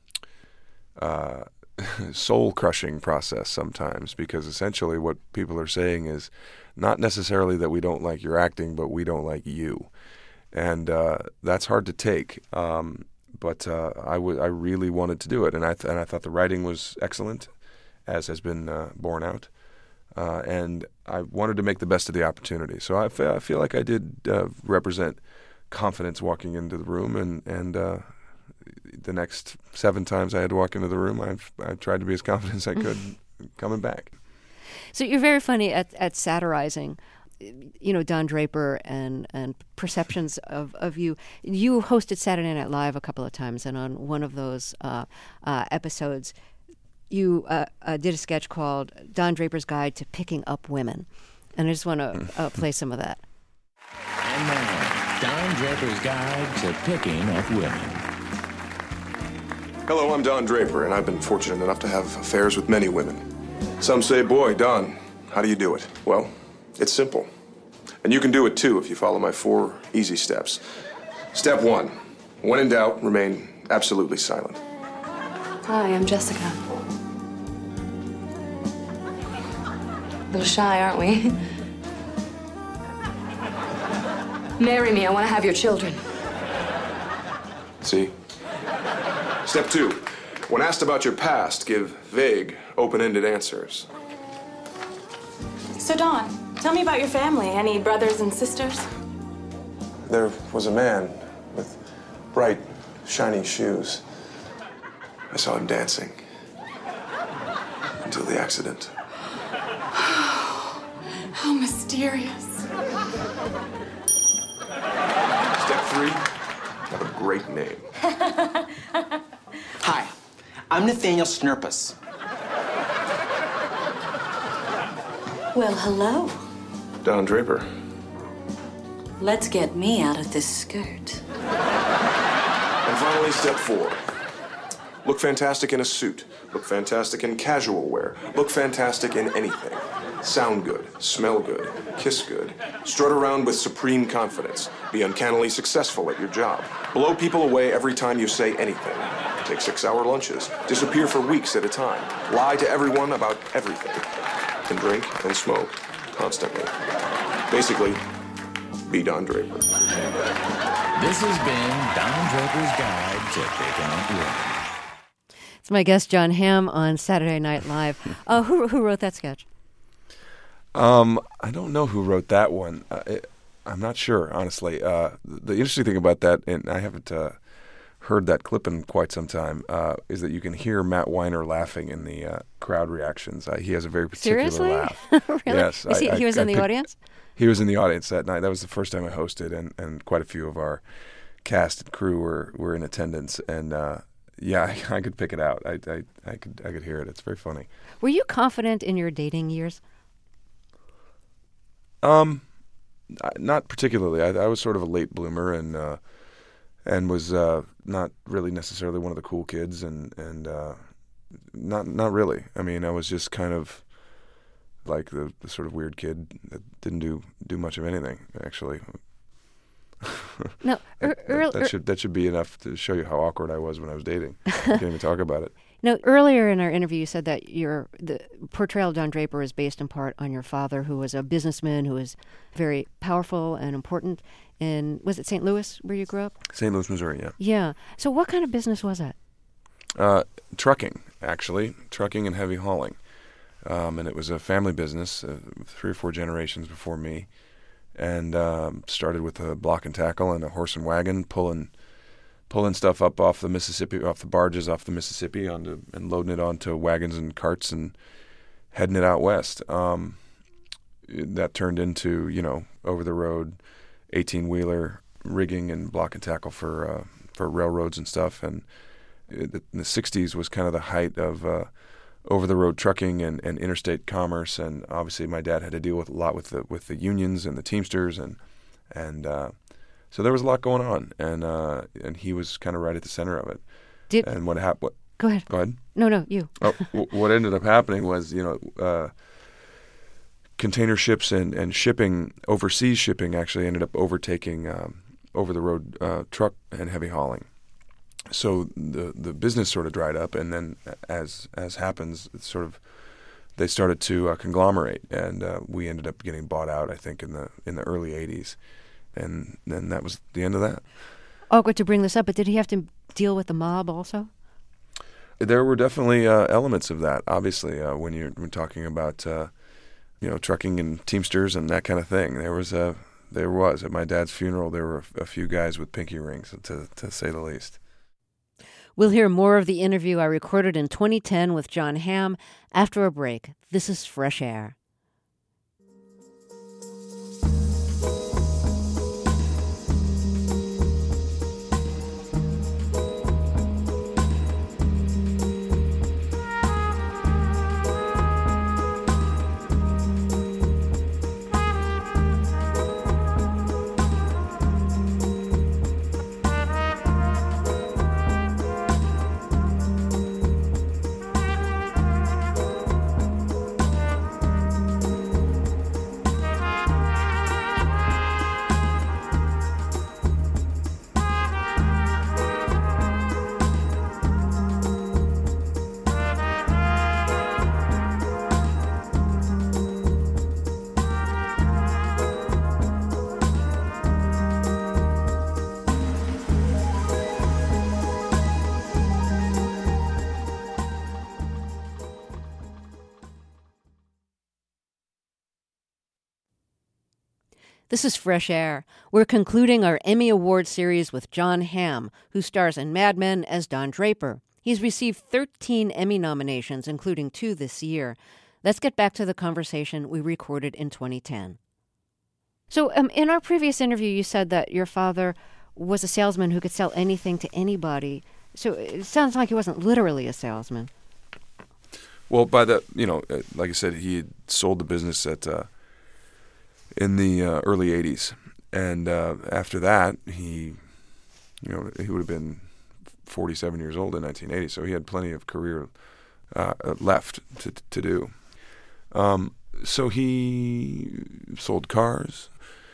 uh, soul-crushing process sometimes, because essentially what people are saying is not necessarily that we don't like your acting, but we don't like you, and uh, that's hard to take. Um, but uh, I, w- I really wanted to do it, and I th- and I thought the writing was excellent, as has been uh, borne out, uh, and I wanted to make the best of the opportunity. So I, f- I feel like I did uh, represent confidence walking into the room, and and uh, the next seven times I had to walk into the room, I've I tried to be as confident as I could coming back. So you're very funny at, at satirizing, you know, Don Draper and, and perceptions of, of you. You hosted Saturday Night Live a couple of times, and on one of those uh, uh, episodes, you uh, uh, did a sketch called Don Draper's Guide to Picking Up Women. And I just want to uh, play some of that. And now, Don Draper's Guide to Picking Up Women. Hello, I'm Don Draper, and I've been fortunate enough to have affairs with many women. Some say, boy, Don, how do you do it? Well, it's simple. And you can do it, too, if you follow my four easy steps. Step one, when in doubt, remain absolutely silent. Hi, I'm Jessica. A little shy, aren't we? Marry me, I want to have your children. See? Step two, when asked about your past, give vague, open-ended answers. So, Don, tell me about your family. Any brothers and sisters? There was a man with bright, shiny shoes. I saw him dancing until the accident. How mysterious. Step three, have a great name. Hi, I'm Nathaniel Snurpus. Well, hello. Don Draper. Let's get me out of this skirt. And finally, step four. Look fantastic in a suit. Look fantastic in casual wear. Look fantastic in anything. Sound good. Smell good. Kiss good. Strut around with supreme confidence. Be uncannily successful at your job. Blow people away every time you say anything. Take six-hour lunches. Disappear for weeks at a time. Lie to everyone about everything. And drink and smoke constantly. Basically, be Don Draper. This has been Don Draper's Guide to Picking Up Women. It's my guest, Jon Hamm, on Saturday Night Live. Uh, who, who wrote that sketch? Um, I don't know who wrote that one. Uh, it, I'm not sure, honestly. Uh, the interesting thing about that, and I haven't uh, heard that clip in quite some time, uh, is that you can hear Matt Weiner laughing in the uh, crowd reactions. Uh, he has a very particular Seriously? laugh. Really? Yes. Is he, I, I, he was I in the picked, audience? He was in the audience that night. That was the first time I hosted, and, and quite a few of our cast and crew were, were in attendance. And uh, yeah, I, I could pick it out. I, I, I could I could hear it. It's very funny. Were you confident in your dating years? Um, not particularly. I, I was sort of a late bloomer, and uh, and was uh, not really necessarily one of the cool kids, and and uh, not not really. I mean, I was just kind of like the, the sort of weird kid that didn't do do much of anything, actually. No, that, er, that, that er, should that should be enough to show you how awkward I was when I was dating. I can't even talk about it. No, earlier in our interview, you said that your the portrayal of Don Draper is based in part on your father, who was a businessman who was very powerful and important in, was it Saint Louis where you grew up? Saint Louis, Missouri, yeah. Yeah. So what kind of business was that? Uh, trucking, actually. Trucking and heavy hauling. Um, and it was a family business, uh, three or four generations before me. And um, started with a block and tackle and a horse and wagon, pulling pulling stuff up off the Mississippi, off the barges off the Mississippi, onto and loading it onto wagons and carts and heading it out west. Um, that turned into, you know, over the road, eighteen wheeler rigging and block and tackle for uh, for railroads and stuff. And it, in the sixties was kind of the height of uh, over the road trucking and, and interstate commerce. And obviously, my dad had to deal with a lot with the with the unions and the Teamsters and and. Uh, So there was a lot going on, and uh, and he was kind of right at the center of it. Did, and what happened? Go ahead. Go ahead. No, no, you. oh, w- what ended up happening was, you know, uh, container ships and, and shipping, overseas shipping, actually ended up overtaking um, over-the-road uh, truck and heavy hauling. So the the business sort of dried up, and then as as happens, it's sort of they started to uh, conglomerate, and uh, we ended up getting bought out, I think, in the in the early eighties. And then that was the end of that. Awkward to bring this up, but did he have to deal with the mob also? There were definitely uh, elements of that, obviously, uh, when you're when talking about, uh, you know, trucking and Teamsters and that kind of thing. There was a, there was at my dad's funeral, there were a, a few guys with pinky rings, to to say the least. We'll hear more of the interview I recorded in twenty ten with Jon Hamm after a break. This is Fresh Air. This is Fresh Air. We're concluding our Emmy Award series with Jon Hamm, who stars in Mad Men as Don Draper. He's received thirteen Emmy nominations, including two this year. Let's get back to the conversation we recorded in twenty ten. So um, in our previous interview, you said that your father was a salesman who could sell anything to anybody. So it sounds like he wasn't literally a salesman. Well, by the, you know, like I said, he had sold the business at uh, in the uh, early eighties. And uh, after that, he, you know, he would have been forty-seven years old in nineteen eighty. So he had plenty of career uh, left to to do. Um, so he sold cars,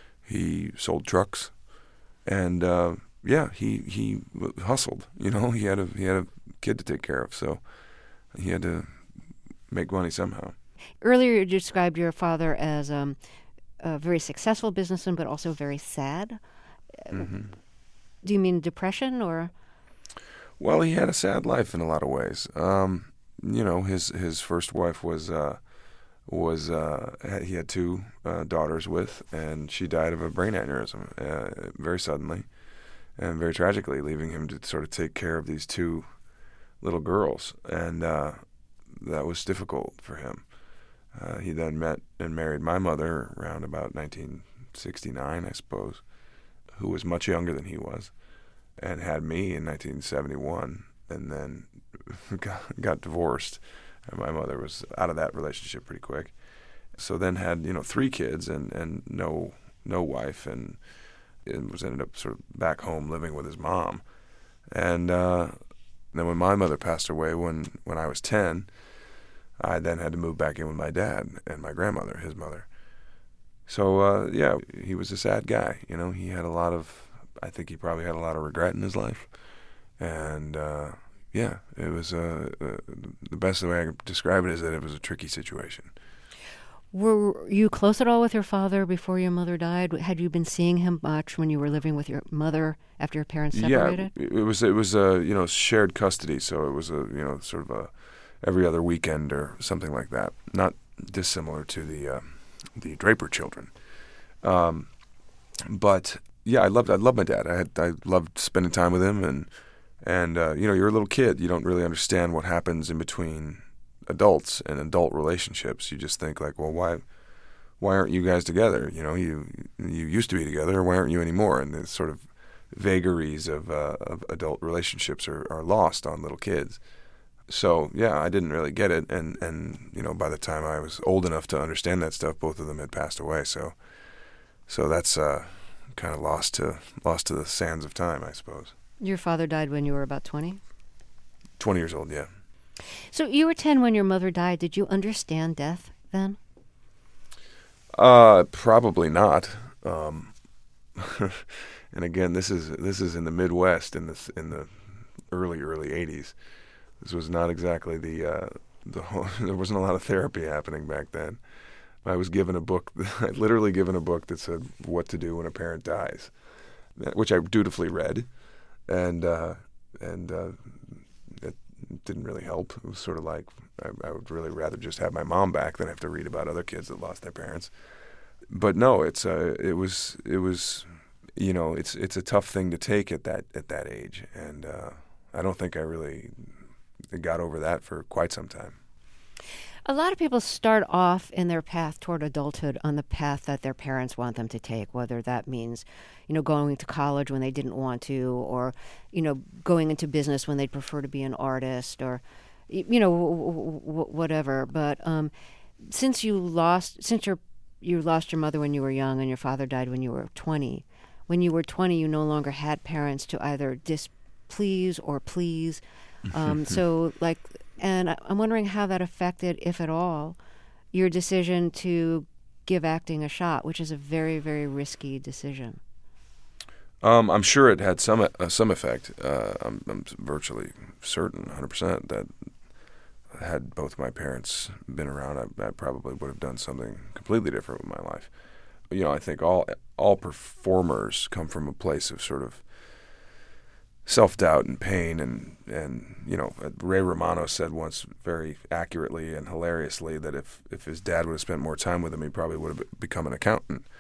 he sold trucks, and uh, yeah, he he hustled. You know, he had a he had a kid to take care of, so he had to make money somehow. Earlier, you described your father as um, a very successful businessman, but also very sad. Mm-hmm. Do you mean depression, or? Well, he had a sad life in a lot of ways. Um, you know, his his first wife was uh, was uh, he had two uh, daughters with, and she died of a brain aneurysm uh, very suddenly and very tragically, leaving him to sort of take care of these two little girls, and uh, that was difficult for him. Uh, he then met and married my mother around about nineteen sixty-nine, I suppose, who was much younger than he was, and had me in nineteen seventy-one, and then got, got divorced. And my mother was out of that relationship pretty quick. So then had, you know, three kids and, and no no wife, and, and was ended up sort of back home living with his mom. And uh, then when my mother passed away when, when I was ten, I then had to move back in with my dad and my grandmother, his mother. So, uh, yeah, he was a sad guy. You know, he had a lot of, I think he probably had a lot of regret in his life. And, uh, yeah, it was, uh, uh, the best way I could describe it is that it was a tricky situation. Were you close at all with your father before your mother died? Had you been seeing him much when you were living with your mother after your parents separated? Yeah, it was, it was, uh, you know, shared custody. So it was a, you know, sort of a every other weekend or something like that. Not dissimilar to the, uh, the Draper children. Um, but yeah, I loved, I loved my dad. I had, I loved spending time with him, and, and, uh, you know, you're a little kid. You don't really understand what happens in between adults and adult relationships. You just think like, well, why, why aren't you guys together? You know, you, you used to be together. Why aren't you anymore? And the sort of vagaries of, uh, of adult relationships are, are lost on little kids. So, yeah, I didn't really get it, and, and you know, by the time I was old enough to understand that stuff, both of them had passed away, so so that's uh, kind of lost to lost to the sands of time, I suppose. Your father died when you were about twenty? twenty years old, yeah. So you were ten when your mother died. Did you understand death then? Uh, probably not. Um, and again, this is this is in the Midwest in the, in the early, early eighties. This was not exactly the, uh, the whole, there wasn't a lot of therapy happening back then. I was given a book, I'd literally given a book that said what to do when a parent dies, which I dutifully read, and uh, and uh, it didn't really help. It was sort of like, I, I would really rather just have my mom back than have to read about other kids that lost their parents. But no, it's uh, it was, it was, you know, it's it's a tough thing to take at that, at that age, and uh, I don't think I really got over that for quite some time. A lot of people start off in their path toward adulthood on the path that their parents want them to take, whether that means, you know, going to college when they didn't want to, or, you know, going into business when they'd prefer to be an artist, or, you know, w- w- whatever. But um, since you lost, since you're, you lost your mother when you were young and your father died when you were twenty, when you were twenty, you no longer had parents to either displease or please. Um, so, like, and I'm wondering how that affected, if at all, your decision to give acting a shot, which is a very, very risky decision. Um, I'm sure it had some uh, some effect. Uh, I'm, I'm virtually certain, one hundred percent, that had both my parents been around, I, I probably would have done something completely different with my life. You know, I think all all performers come from a place of sort of self-doubt and pain, and, and you know, Ray Romano said once very accurately and hilariously that if, if his dad would have spent more time with him, he probably would have become an accountant.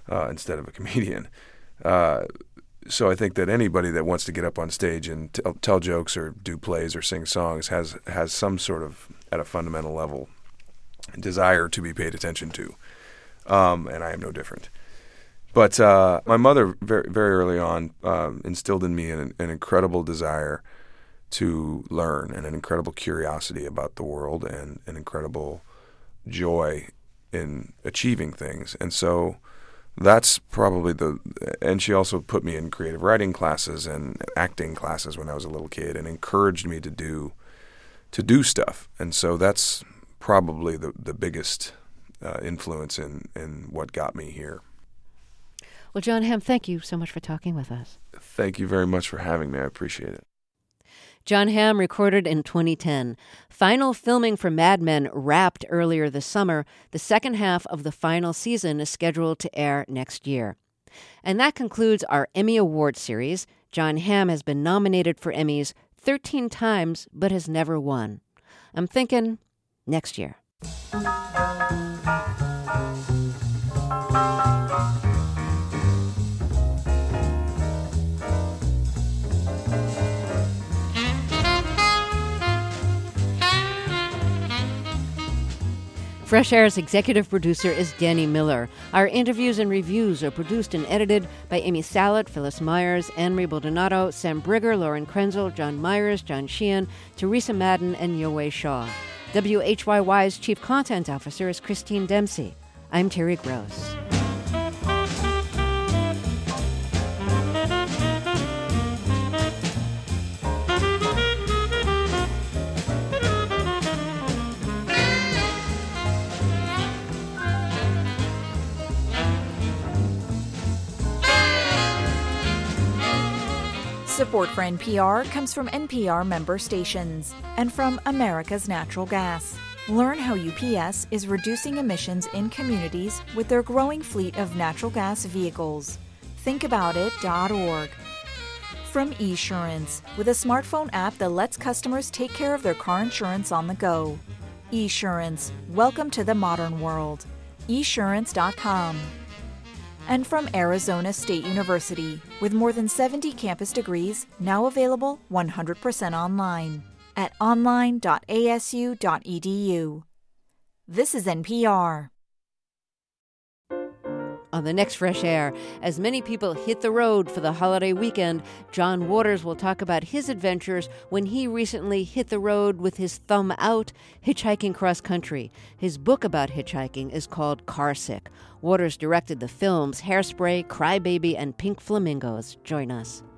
uh, instead of a comedian. Uh, so I think that anybody that wants to get up on stage and t- tell jokes or do plays or sing songs has has some sort of, at a fundamental level, desire to be paid attention to. Um, and I am no different. But uh, my mother, very very early on, uh, instilled in me an, an incredible desire to learn and an incredible curiosity about the world and an incredible joy in achieving things. And so that's probably the – and she also put me in creative writing classes and acting classes when I was a little kid and encouraged me to do to do stuff. And so that's probably the, the biggest uh, influence in, in what got me here. Well, Jon Hamm, thank you so much for talking with us. Thank you very much for having me. I appreciate it. Jon Hamm recorded in twenty ten. Final filming for Mad Men wrapped earlier this summer. The second half of the final season is scheduled to air next year. And that concludes our Emmy Award series. Jon Hamm has been nominated for Emmys thirteen times, but has never won. I'm thinking next year. Fresh Air's executive producer is Danny Miller. Our interviews and reviews are produced and edited by Amy Salet, Phyllis Myers, Anne-Marie Baldonado, Sam Brigger, Lauren Krenzel, John Myers, John Sheehan, Teresa Madden, and Yowei Shaw. W H Y Y's chief content officer is Christine Dempsey. I'm Terry Gross. Support for N P R comes from N P R member stations and from America's Natural Gas. Learn how U P S is reducing emissions in communities with their growing fleet of natural gas vehicles. think about it dot org. From Esurance, with a smartphone app that lets customers take care of their car insurance on the go. Esurance, welcome to the modern world. Esurance dot com. And from Arizona State University, with more than seventy campus degrees now available one hundred percent online at online dot a s u dot e d u. This is N P R. On the next Fresh Air, as many people hit the road for the holiday weekend, John Waters will talk about his adventures when he recently hit the road with his thumb out, hitchhiking cross-country. His book about hitchhiking is called Carsick. Waters directed the films Hairspray, Cry Baby, and Pink Flamingos. Join us.